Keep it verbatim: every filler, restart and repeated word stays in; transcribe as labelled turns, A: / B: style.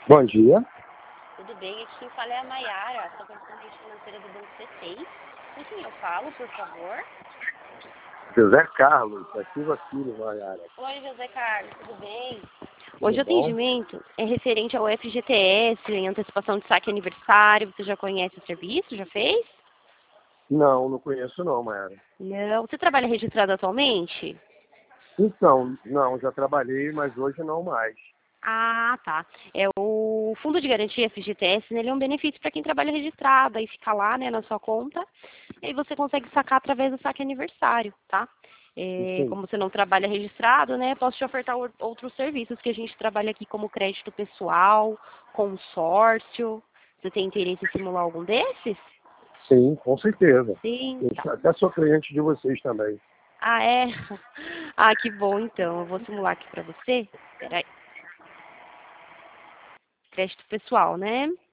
A: Bom dia.
B: Tudo bem? Aqui quem fala é a Maiara, sou correspondente financeira do Banco C seis. Com quem eu falo, por favor?
A: José Carlos, da Silva Filho, Maiara.
B: Oi, José Carlos, tudo bem?
A: Tudo
B: Hoje o
A: bom?
B: atendimento é referente ao F G T S, em antecipação de saque aniversário. Você já conhece o serviço? Já fez?
A: Não, não conheço não, Maiara.
B: Não. Você trabalha registrado atualmente?
A: Então, não, já trabalhei, mas hoje não mais.
B: Ah, tá. É o Fundo de Garantia F G T S, né, ele é um benefício para quem trabalha registrado, aí fica lá, né, na sua conta, e aí você consegue sacar através do saque aniversário, tá? É,
A: Sim.
B: como você não trabalha registrado, né, posso te ofertar ou- outros serviços que a gente trabalha aqui, como crédito pessoal, consórcio. Você tem interesse em simular algum desses?
A: Sim, com certeza.
B: Sim, tá.
A: Eu até sou cliente de vocês também.
B: Ah, é? Ah, que bom, então. Eu vou simular aqui para você. Peraí. Crédito pessoal, né?